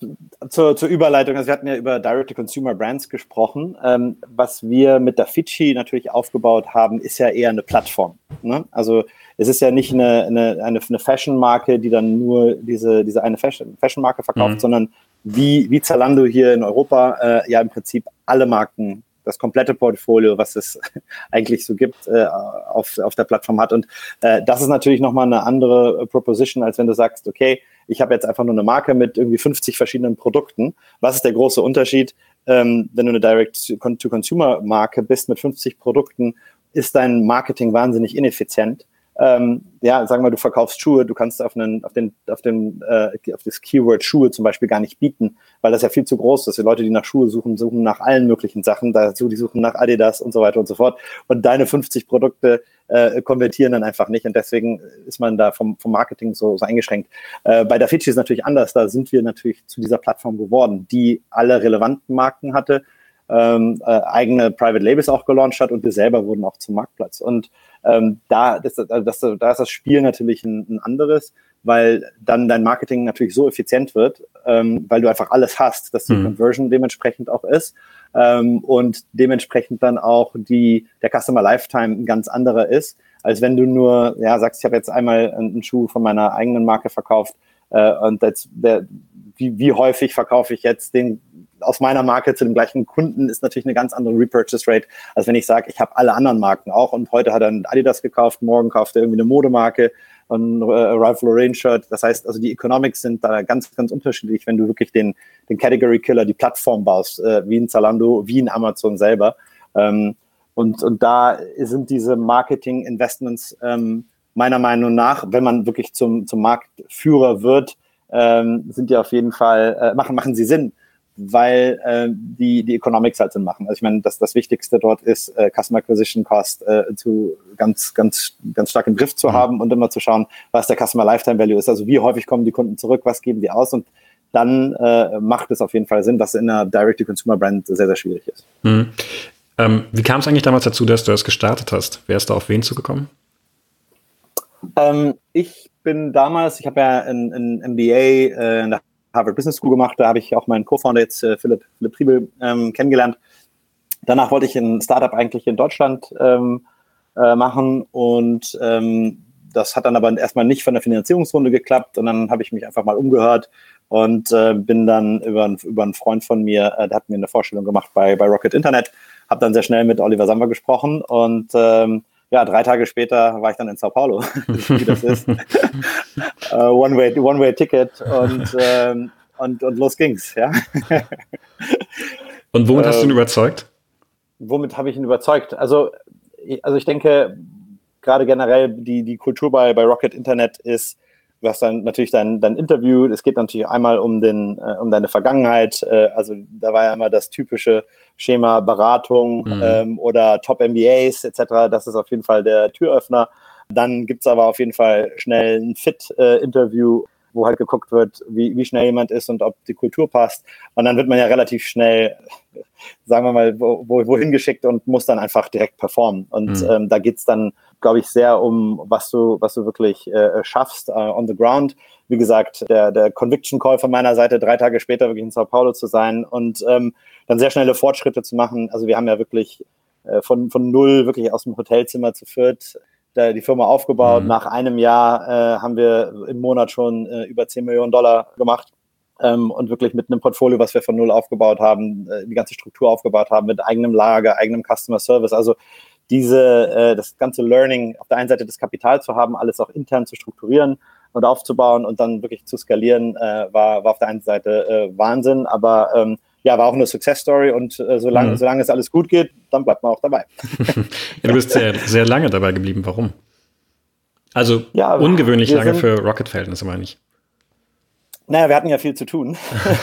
zur, zur Überleitung, also wir hatten ja über Direct-to-Consumer-Brands gesprochen. Ähm, was wir mit Dafiti natürlich aufgebaut haben, ist ja eher eine Plattform. Ne? Also es ist ja nicht eine, eine, eine, eine Fashion-Marke, die dann nur diese, diese eine Fashion-Marke verkauft, mhm. sondern wie, wie Zalando hier in Europa äh, ja im Prinzip alle Marken, das komplette Portfolio, was es eigentlich so gibt, äh, auf, auf der Plattform hat. Und äh, das ist natürlich nochmal eine andere Proposition, als wenn du sagst, okay, ich habe jetzt einfach nur eine Marke mit irgendwie fünfzig verschiedenen Produkten. Was ist der große Unterschied, ähm, wenn du eine Direct-to-Consumer-Marke bist mit fünfzig Produkten, ist dein Marketing wahnsinnig ineffizient. Ähm, ja, sagen wir, du verkaufst Schuhe, du kannst auf einen, auf den, auf den, äh, auf das Keyword Schuhe zum Beispiel gar nicht bieten, weil das ja viel zu groß ist. Die Leute, die nach Schuhe suchen, suchen nach allen möglichen Sachen, dazu die suchen nach Adidas und so weiter und so fort. Und deine fünfzig Produkte äh, konvertieren dann einfach nicht und deswegen ist man da vom, vom Marketing so, so eingeschränkt. Äh, bei Dafiti ist natürlich anders. Da sind wir natürlich zu dieser Plattform geworden, die alle relevanten Marken hatte, ähm, äh, eigene Private Labels auch gelauncht hat und wir selber wurden auch zum Marktplatz. Und ähm, da, das, das, da ist das Spiel natürlich ein, ein anderes, weil dann dein Marketing natürlich so effizient wird, ähm, weil du einfach alles hast, dass die mhm. Conversion dementsprechend auch ist ähm, und dementsprechend dann auch die der Customer Lifetime ein ganz anderer ist, als wenn du nur ja sagst, ich habe jetzt einmal einen Schuh von meiner eigenen Marke verkauft äh, und das, der, wie, wie häufig verkaufe ich jetzt den aus meiner Marke zu dem gleichen Kunden, ist natürlich eine ganz andere Repurchase Rate, als wenn ich sage, ich habe alle anderen Marken auch und heute hat er ein Adidas gekauft, morgen kauft er irgendwie eine Modemarke, ein äh, Ralph Lauren Shirt. Das heißt, also die Economics sind da ganz, ganz unterschiedlich, wenn du wirklich den, den Category Killer, die Plattform baust, äh, wie in Zalando, wie in Amazon selber. Ähm, und, und da sind diese Marketing Investments ähm, meiner Meinung nach, wenn man wirklich zum, zum Marktführer wird, ähm, sind die auf jeden Fall, äh, machen, machen sie Sinn, weil äh, die die Economics halt Sinn machen. Also ich meine, das das Wichtigste dort ist, äh, Customer Acquisition Cost äh, zu ganz ganz ganz stark im Griff zu mhm. haben und immer zu schauen, was der Customer Lifetime Value ist. Also wie häufig kommen die Kunden zurück, was geben die aus und dann äh, macht es auf jeden Fall Sinn, was in einer Direct-to-Consumer-Brand sehr, sehr schwierig ist. Mhm. Ähm, wie kam es eigentlich damals dazu, dass du das gestartet hast? Wer ist da auf wen zugekommen? Ähm, ich bin damals, ich habe ja ein, ein M B A äh, in der Harvard Business School gemacht, da habe ich auch meinen Co-Founder jetzt, äh, Philipp, Philipp Triebel, ähm, kennengelernt. Danach wollte ich ein Startup eigentlich in Deutschland ähm, äh, machen und ähm, das hat dann aber erstmal nicht von der Finanzierungsrunde geklappt und dann habe ich mich einfach mal umgehört und äh, bin dann über, über einen Freund von mir, äh, der hat mir eine Vorstellung gemacht bei, bei Rocket Internet, habe dann sehr schnell mit Oliver Samwer gesprochen und ähm, ja, drei Tage später war ich dann in Sao Paulo, wie das ist. uh, One-Way, One-Way-Ticket und, ähm, und, und los ging's, ja. Und womit hast du ihn überzeugt? Womit habe ich ihn überzeugt? Also, also ich denke, gerade generell die, die Kultur bei, bei Rocket Internet ist, du hast dann natürlich dein, dein Interview, es geht natürlich einmal um, den, äh, um deine Vergangenheit, äh, also da war ja immer das typische Schema Beratung mhm. ähm, oder Top-M B As et cetera, das ist auf jeden Fall der Türöffner. Dann gibt's aber auf jeden Fall schnell ein Fit-Interview, äh, wo halt geguckt wird, wie, wie schnell jemand ist und ob die Kultur passt. Und dann wird man ja relativ schnell, sagen wir mal, wo, wohin geschickt und muss dann einfach direkt performen. Und mhm. ähm, da geht's dann, glaube ich, sehr um, was du, was du wirklich äh, schaffst uh, on the ground. Wie gesagt, der, der Conviction Call von meiner Seite, drei Tage später wirklich in Sao Paulo zu sein und ähm, dann sehr schnelle Fortschritte zu machen. Also wir haben ja wirklich äh, von, von null, wirklich aus dem Hotelzimmer zu viert, die Firma aufgebaut. Mhm. Nach einem Jahr äh, haben wir im Monat schon äh, über zehn Millionen Dollar gemacht ähm, und wirklich mit einem Portfolio, was wir von null aufgebaut haben, äh, die ganze Struktur aufgebaut haben, mit eigenem Lager, eigenem Customer Service. Also diese, äh, das ganze Learning, auf der einen Seite das Kapital zu haben, alles auch intern zu strukturieren und aufzubauen und dann wirklich zu skalieren, äh, war, war auf der einen Seite äh, Wahnsinn, aber ähm, ja, war auch eine Success Story und äh, solange, mhm. solange es alles gut geht, dann bleibt man auch dabei. Ja, du bist sehr, sehr lange dabei geblieben. Warum? Also ja, ungewöhnlich lange sind, für Rocket-Verhältnisse, meine ich. Naja, wir hatten ja viel zu tun.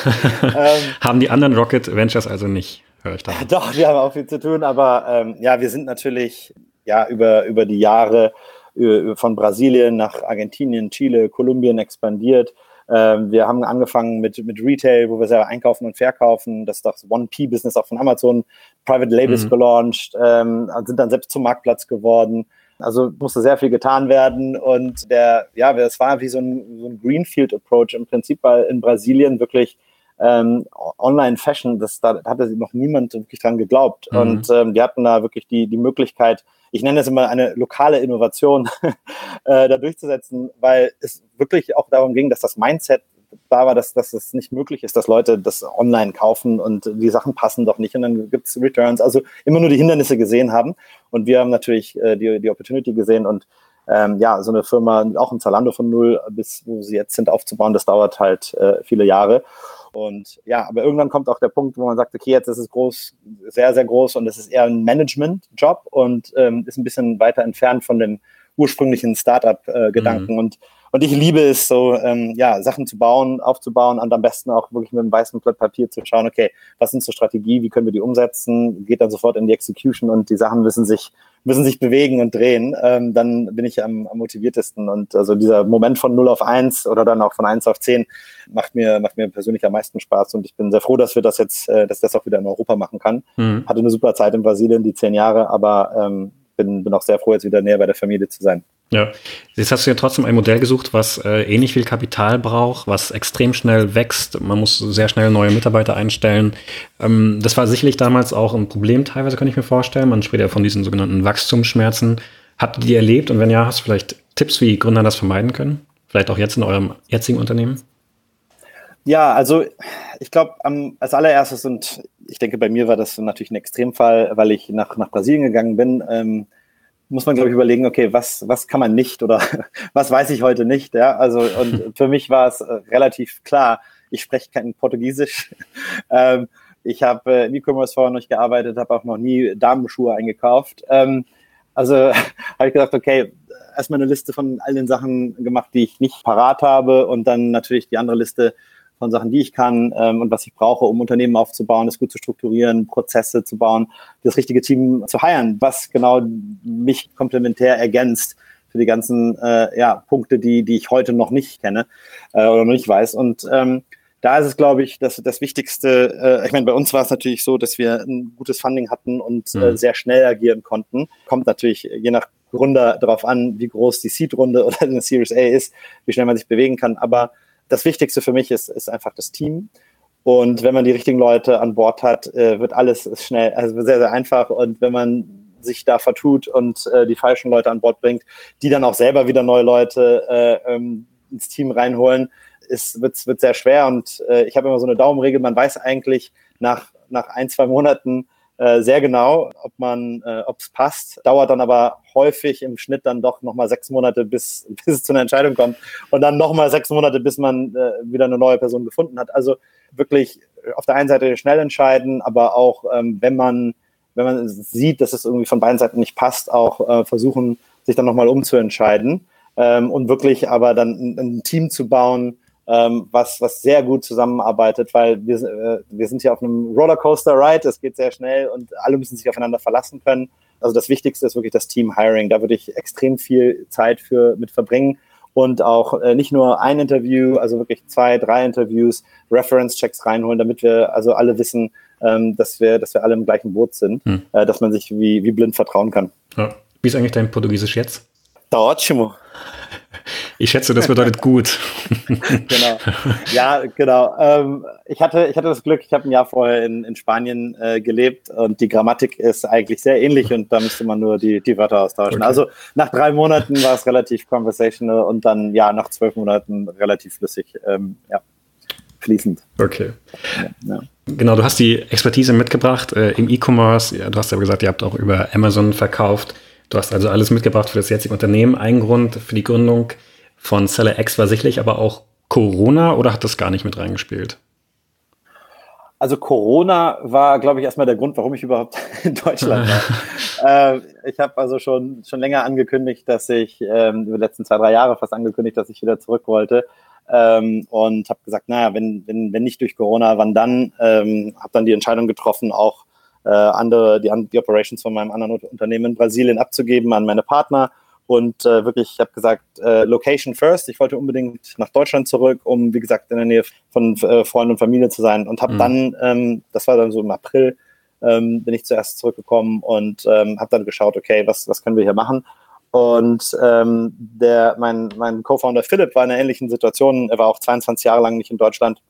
ähm, haben die anderen Rocket Ventures also nicht, höre ich da. Doch, wir haben auch viel zu tun, aber ähm, ja, wir sind natürlich ja über, über die Jahre über, von Brasilien nach Argentinien, Chile, Kolumbien expandiert. Wir haben angefangen mit, mit Retail, wo wir selber einkaufen und verkaufen. Das ist das one P Business auch von Amazon. Private Labels mhm. gelauncht, ähm, sind dann selbst zum Marktplatz geworden. Also musste sehr viel getan werden. Und der, ja, es war wie so ein, so ein Greenfield-Approach im Prinzip, weil in Brasilien wirklich ähm, Online-Fashion, das, da hatte noch niemand wirklich dran geglaubt. Mhm. Und ähm, die hatten da wirklich die, die Möglichkeit, ich nenne es immer eine lokale Innovation, äh, da durchzusetzen, weil es wirklich auch darum ging, dass das Mindset da war, dass, dass es nicht möglich ist, dass Leute das online kaufen und die Sachen passen doch nicht und dann gibt's Returns. Also immer nur die Hindernisse gesehen haben und wir haben natürlich äh, die, die Opportunity gesehen und ähm, ja, so eine Firma, auch ein Zalando von null bis wo sie jetzt sind aufzubauen, das dauert halt äh, viele Jahre. Und ja, aber irgendwann kommt auch der Punkt, wo man sagt, okay, jetzt ist es groß, sehr, sehr groß und es ist eher ein Management-Job und ähm, ist ein bisschen weiter entfernt von dem ursprünglichen Startup-Gedanken. Äh, mhm. Und und ich liebe es, so ähm, ja, Sachen zu bauen, aufzubauen und am besten auch wirklich mit einem weißen Blatt Papier zu schauen, okay, was ist zur Strategie, wie können wir die umsetzen, geht dann sofort in die Execution und die Sachen müssen sich müssen sich bewegen und drehen, ähm, dann bin ich am, am motiviertesten. Und also dieser Moment von null auf eins oder dann auch von eins auf zehn macht mir macht mir persönlich am meisten Spaß und ich bin sehr froh, dass wir das jetzt, äh, dass ich das auch wieder in Europa machen kann. Mhm. Hatte eine super Zeit in Brasilien, die zehn Jahre, aber ähm, bin, bin auch sehr froh, jetzt wieder näher bei der Familie zu sein. Ja, jetzt hast du ja trotzdem ein Modell gesucht, was äh, ähnlich viel Kapital braucht, was extrem schnell wächst. Man muss sehr schnell neue Mitarbeiter einstellen. Ähm, das war sicherlich damals auch ein Problem teilweise, kann ich mir vorstellen. Man spricht ja von diesen sogenannten Wachstumsschmerzen. Habt ihr die erlebt? Und wenn ja, hast du vielleicht Tipps, wie Gründer das vermeiden können? Vielleicht auch jetzt in eurem jetzigen Unternehmen? Ja, also ich glaube, als allererstes, und ich denke, bei mir war das natürlich ein Extremfall, weil ich nach, nach Brasilien gegangen bin, ähm, muss man, glaube ich, überlegen, okay, was, was kann man nicht oder was weiß ich heute nicht, ja, also, und für mich war es äh, relativ klar, ich spreche kein Portugiesisch, ähm, ich habe äh, im E-Commerce vorher noch nicht gearbeitet, habe auch noch nie Damenschuhe eingekauft, ähm, also habe ich gesagt, okay, erstmal eine Liste von all den Sachen gemacht, die ich nicht parat habe und dann natürlich die andere Liste von Sachen, die ich kann ähm, und was ich brauche, um Unternehmen aufzubauen, das gut zu strukturieren, Prozesse zu bauen, das richtige Team zu hiren, was genau mich komplementär ergänzt für die ganzen äh, ja, Punkte, die die ich heute noch nicht kenne äh, oder noch nicht weiß. Und ähm, da ist es, glaube ich, das, das Wichtigste, äh, ich meine, bei uns war es natürlich so, dass wir ein gutes Funding hatten und mhm. äh, sehr schnell agieren konnten. Kommt natürlich je nach Gründer darauf an, wie groß die Seed-Runde oder eine Series A ist, wie schnell man sich bewegen kann, aber das Wichtigste für mich ist, ist einfach das Team. Und wenn man die richtigen Leute an Bord hat, äh, wird alles schnell, also sehr, sehr einfach. Und wenn man sich da vertut und äh, die falschen Leute an Bord bringt, die dann auch selber wieder neue Leute äh, ähm, ins Team reinholen, ist, wird, wird sehr schwer. Und äh, ich habe immer so eine Daumenregel, man weiß eigentlich nach, nach ein, zwei Monaten, äh, sehr genau, ob man, äh, ob es passt. Dauert dann aber häufig im Schnitt dann doch nochmal sechs Monate, bis, bis es zu einer Entscheidung kommt. Und dann nochmal sechs Monate, bis man äh, wieder eine neue Person gefunden hat. Also wirklich auf der einen Seite schnell entscheiden, aber auch, ähm, wenn man, wenn man sieht, dass es irgendwie von beiden Seiten nicht passt, auch äh, versuchen, sich dann nochmal umzuentscheiden. Ähm, und wirklich aber dann ein, ein Team zu bauen, ähm, was, was sehr gut zusammenarbeitet, weil wir, äh, wir sind hier auf einem Rollercoaster-Ride, es geht sehr schnell und alle müssen sich aufeinander verlassen können. Also das Wichtigste ist wirklich das Team-Hiring. Da würde ich extrem viel Zeit für mit verbringen und auch äh, nicht nur ein Interview, also wirklich zwei, drei Interviews, Reference-Checks reinholen, damit wir also alle wissen, ähm, dass wir, dass wir alle im gleichen Boot sind, hm. äh, dass man sich wie, wie blind vertrauen kann. Ja. Wie ist eigentlich dein Portugiesisch jetzt? Tá ótimo. Ich schätze, das bedeutet gut. Genau. Ja, genau. Ähm, ich hatte, ich hatte das Glück, ich habe ein Jahr vorher in, in Spanien äh, gelebt und die Grammatik ist eigentlich sehr ähnlich und da müsste man nur die, die Wörter austauschen. Okay. Also nach drei Monaten war es relativ conversational und dann ja nach zwölf Monaten relativ flüssig, ähm, ja, fließend. Okay. Ja, ja. Genau, du hast die Expertise mitgebracht äh, im E-Commerce. Ja, du hast ja gesagt, ihr habt auch über Amazon verkauft. Du hast also alles mitgebracht für das jetzige Unternehmen. Ein Grund für die Gründung von SellerX war sicherlich aber auch Corona, oder hat das gar nicht mit reingespielt? Also Corona war, glaube ich, erstmal der Grund, warum ich überhaupt in Deutschland war. äh, ich habe also schon, schon länger angekündigt, dass ich, ähm, über die letzten zwei, drei Jahre fast angekündigt, dass ich wieder zurück wollte. Ähm, und habe gesagt, naja, wenn, wenn, wenn nicht durch Corona, wann dann? Ähm, habe dann die Entscheidung getroffen, auch äh, andere, die, die Operations von meinem anderen Unternehmen in Brasilien abzugeben an meine Partner. Und äh, wirklich, ich habe gesagt, äh, Location first. Ich wollte unbedingt nach Deutschland zurück, um, wie gesagt, in der Nähe von äh, Freunden und Familie zu sein. Und habe mhm. dann, ähm, das war dann so im April, ähm, bin ich zuerst zurückgekommen und ähm, habe dann geschaut, okay, was, was können wir hier machen? Und ähm, der, mein, mein Co-Founder Philipp war in einer ähnlichen Situation. Er war auch zweiundzwanzig Jahre lang nicht in Deutschland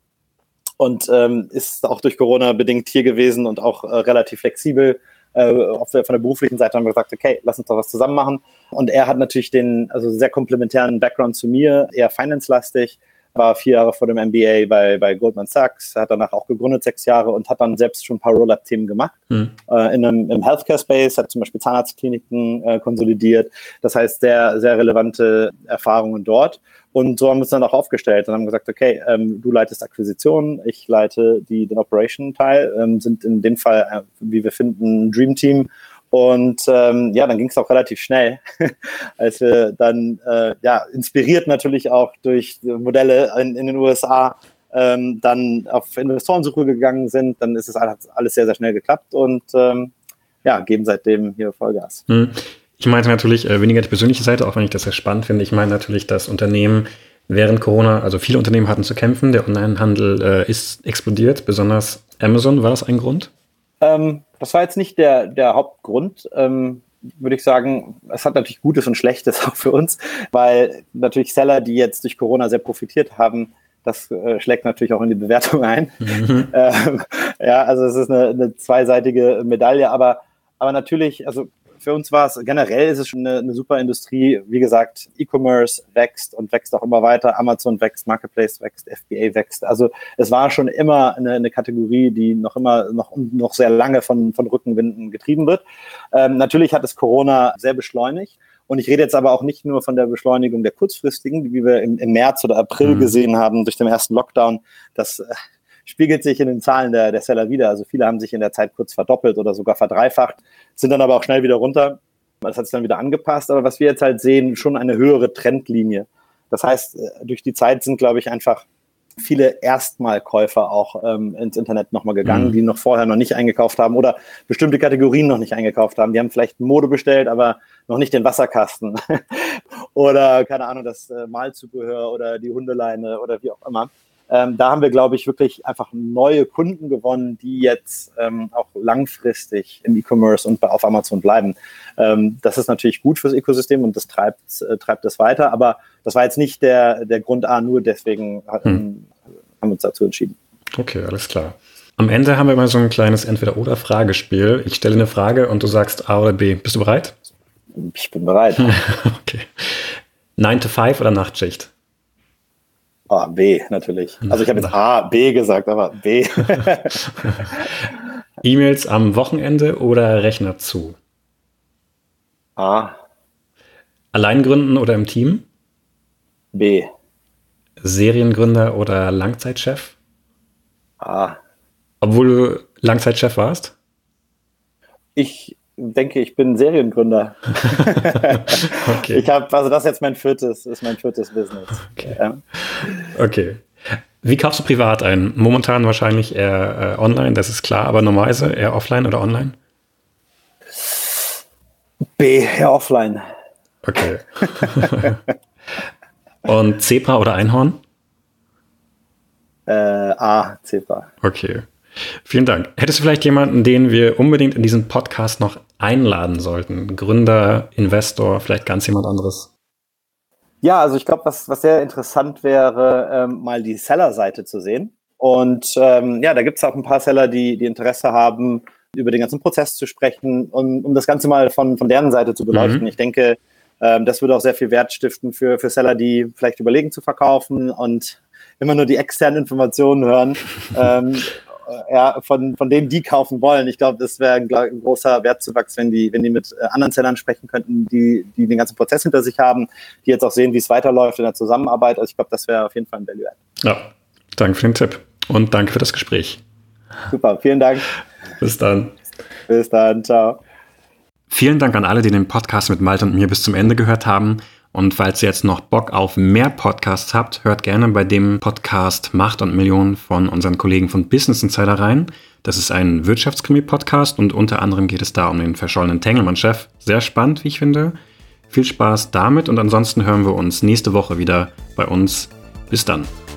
und ähm, ist auch durch Corona bedingt hier gewesen und auch äh, relativ flexibel. Äh, auf der, von der beruflichen Seite haben wir gesagt, okay, lass uns doch was zusammen machen. Und er hat natürlich den, also sehr komplementären Background zu mir, eher finance-lastig, war vier Jahre vor dem M B A bei, bei Goldman Sachs, hat danach auch gegründet, sechs Jahre und hat dann selbst schon ein paar Roll-Up-Themen gemacht. Mhm. Äh, in einem, im Healthcare-Space, hat zum Beispiel Zahnarztkliniken äh, konsolidiert. Das heißt, sehr, sehr relevante Erfahrungen dort. Und so haben wir uns dann auch aufgestellt und haben gesagt, okay, ähm, du leitest Akquisitionen, ich leite die, den Operation-Teil, ähm, sind in dem Fall, äh, wie wir finden, ein Dream-Team. Und ähm, ja, dann ging es auch relativ schnell, als wir dann, äh, ja, inspiriert natürlich auch durch Modelle in, in den U S A, ähm, dann auf Investorensuche gegangen sind. Dann ist es alles sehr, sehr schnell geklappt und ähm, ja, geben seitdem hier Vollgas. Ich meinte natürlich äh, weniger die persönliche Seite, auch wenn ich das sehr spannend finde. Ich meine natürlich, dass Unternehmen während Corona, also viele Unternehmen hatten zu kämpfen. Der Onlinehandel äh, ist explodiert, besonders Amazon. War das ein Grund? Ähm, das war jetzt nicht der, der Hauptgrund, ähm, würde ich sagen. Es hat natürlich Gutes und Schlechtes auch für uns, weil natürlich Seller, die jetzt durch Corona sehr profitiert haben, das äh, schlägt natürlich auch in die Bewertung ein. Mhm. Ähm, ja, also es ist eine, eine zweiseitige Medaille, aber, aber natürlich, also für uns war es, generell ist es schon eine, eine super Industrie. Wie gesagt, E-Commerce wächst und wächst auch immer weiter. Amazon wächst, Marketplace wächst, F B A wächst. Also es war schon immer eine, eine Kategorie, die noch immer, noch, noch sehr lange von, von Rückenwinden getrieben wird. Ähm, natürlich hat es Corona sehr beschleunigt. Und ich rede jetzt aber auch nicht nur von der Beschleunigung der kurzfristigen, wie wir im, im März oder April mhm. gesehen haben durch den ersten Lockdown. Das äh, spiegelt sich in den Zahlen der, der Seller wieder. Also viele haben sich in der Zeit kurz verdoppelt oder sogar verdreifacht, sind dann aber auch schnell wieder runter. Das hat sich dann wieder angepasst. Aber was wir jetzt halt sehen, schon eine höhere Trendlinie. Das heißt, durch die Zeit sind, glaube ich, einfach viele Erstmalkäufer auch ähm, ins Internet nochmal gegangen, mhm. die noch vorher noch nicht eingekauft haben oder bestimmte Kategorien noch nicht eingekauft haben. Die haben vielleicht Mode bestellt, aber noch nicht den Wasserkasten oder, keine Ahnung, das äh, Malzubehör oder die Hundeleine oder wie auch immer. Ähm, da haben wir, glaube ich, wirklich einfach neue Kunden gewonnen, die jetzt ähm, auch langfristig im E-Commerce und auf Amazon bleiben. Ähm, das ist natürlich gut fürs Ökosystem und das treibt äh, treibt es weiter, aber das war jetzt nicht der, der Grund A, nur deswegen ähm, hm. haben wir uns dazu entschieden. Okay, alles klar. Am Ende haben wir immer so ein kleines Entweder-oder-Fragespiel. Ich stelle eine Frage und du sagst A oder B. Bist du bereit? Ich bin bereit. Okay. nine to five oder Nachtschicht? Ah, B, natürlich. Also ich habe jetzt A, B gesagt, aber B. E-Mails am Wochenende oder Rechner zu? A. Allein gründen oder im Team? B. Seriengründer oder Langzeitchef? A. Obwohl du Langzeitchef warst? Ich denke, ich bin Seriengründer. Okay. Ich habe, also das ist jetzt mein viertes, ist mein viertes Business. Okay. Ja. Okay. Wie kaufst du privat ein? Momentan wahrscheinlich eher äh, online, das ist klar, aber normalerweise eher offline oder online? B, ja, offline. Okay. Und Zebra oder Einhorn? Äh, A, Zebra. Okay. Vielen Dank. Hättest du vielleicht jemanden, den wir unbedingt in diesen Podcast noch einladen sollten? Gründer, Investor, vielleicht ganz jemand anderes? Ja, also ich glaube, was, was sehr interessant wäre, ähm, mal die Seller-Seite zu sehen. Und ähm, ja, da gibt es auch ein paar Seller, die, die Interesse haben, über den ganzen Prozess zu sprechen, um, um das Ganze mal von, von deren Seite zu beleuchten. Mhm. Ich denke, ähm, das würde auch sehr viel Wert stiften für, für Seller, die vielleicht überlegen zu verkaufen und immer nur die externen Informationen hören, ähm, ja, von, von denen die kaufen wollen. Ich glaube, das wäre ein, ein großer Wertzuwachs, wenn die, wenn die mit äh, anderen Sellern sprechen könnten, die, die den ganzen Prozess hinter sich haben, die jetzt auch sehen, wie es weiterläuft in der Zusammenarbeit. Also ich glaube, das wäre auf jeden Fall ein Value-Add. Ja, danke für den Tipp und danke für das Gespräch. Super, vielen Dank. Bis dann. Bis dann, ciao. Vielen Dank an alle, die den Podcast mit Malte und mir bis zum Ende gehört haben. Und falls ihr jetzt noch Bock auf mehr Podcasts habt, hört gerne bei dem Podcast Macht und Millionen von unseren Kollegen von Business Insider rein. Das ist ein Wirtschaftskrimi-Podcast und unter anderem geht es da um den verschollenen Tengelmann-Chef. Sehr spannend, wie ich finde. Viel Spaß damit und ansonsten hören wir uns nächste Woche wieder bei uns. Bis dann.